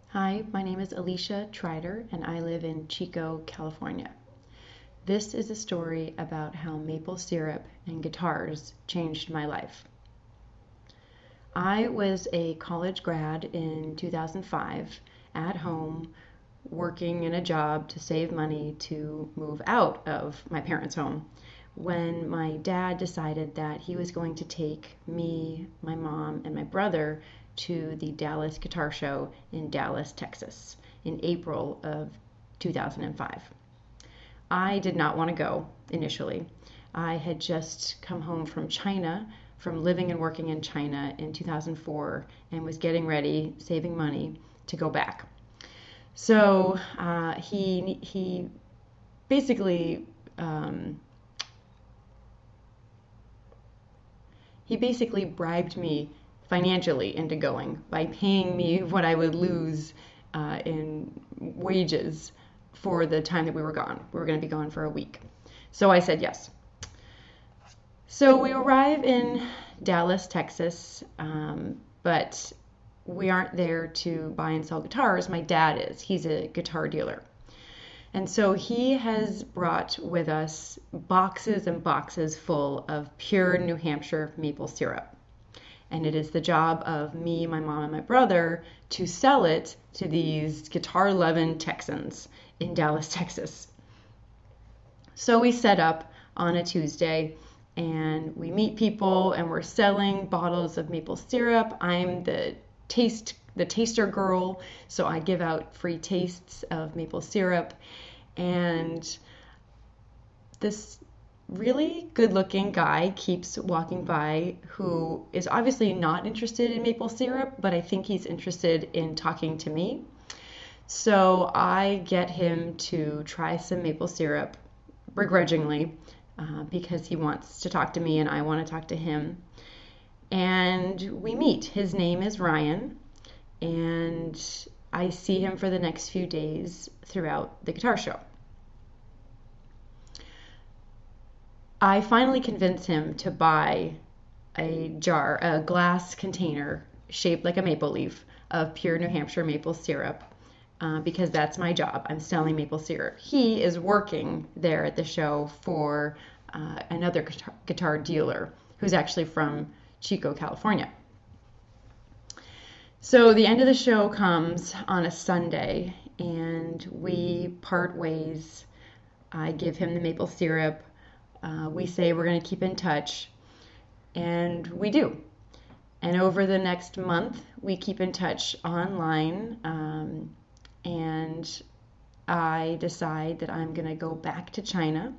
Hi, my name is Alicia Trider, and I live in Chico, California. This is a story about how maple syrup and guitars changed my life. I was a college grad in 2005 at home working in a job to save money to move out of my parents' home when my dad decided that he was going to take me, my mom, and my brother to the Dallas Guitar Show in Dallas, Texas in April of 2005. I did not want to go initially. I had just come home from China, from living and working in China in 2004, and was getting ready, saving money to go back. So he basically he basically bribed me financially into going by paying me what I would lose in wages for the time that we were gone. We were going to be gone for a week. So I said yes. So we arrive in Dallas, Texas, but we aren't there to buy and sell guitars. My dad is. He's a guitar dealer. And so he has brought with us boxes and boxes full of pure New Hampshire maple syrup. And it is the job of me, my mom, and my brother to sell it to these guitar-loving Texans in Dallas, Texas. So we set up on a Tuesday and we meet people and we're selling bottles of maple syrup. I'm the taster girl, so I give out free tastes of maple syrup. And this really good-looking guy keeps walking by who is obviously not interested in maple syrup, but I think he's interested in talking to me. So I get him to try some maple syrup begrudgingly because he wants to talk to me and I want to talk to him. And we meet. His name is Ryan, and I see him for the next few days throughout the guitar show. I finally convince him to buy a glass container shaped like a maple leaf of pure New Hampshire maple syrup because that's my job. I'm selling maple syrup. He is working there at the show for another guitar dealer who's actually from Chico, California. So the end of the show comes on a Sunday and we part ways. I give him the maple syrup. We say we're going to keep in touch, and we do. And over the next month, we keep in touch online, and I decide that I'm going to go back to China,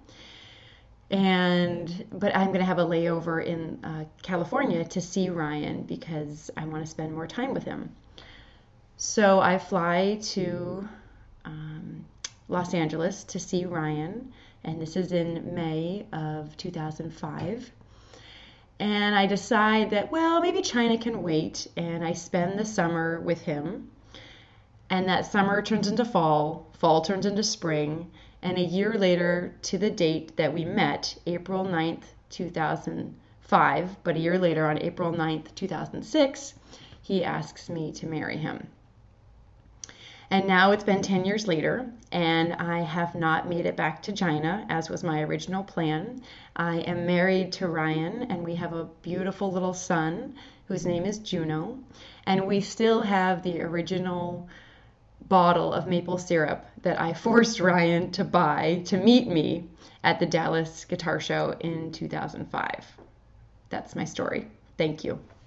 but I'm going to have a layover in California to see Ryan because I want to spend more time with him. So I fly to Los Angeles to see Ryan, and this is in May of 2005. And I decide that, well, maybe China can wait, and I spend the summer with him. And that summer turns into fall turns into spring, and a year later to the date that we met, April 9th, 2005, but a year later on April 9th, 2006, he asks me to marry him. And now it's been 10 years later, and I have not made it back to China, as was my original plan. I am married to Ryan, and we have a beautiful little son whose name is Juno. And we still have the original bottle of maple syrup that I forced Ryan to buy to meet me at the Dallas Guitar Show in 2005. That's my story. Thank you.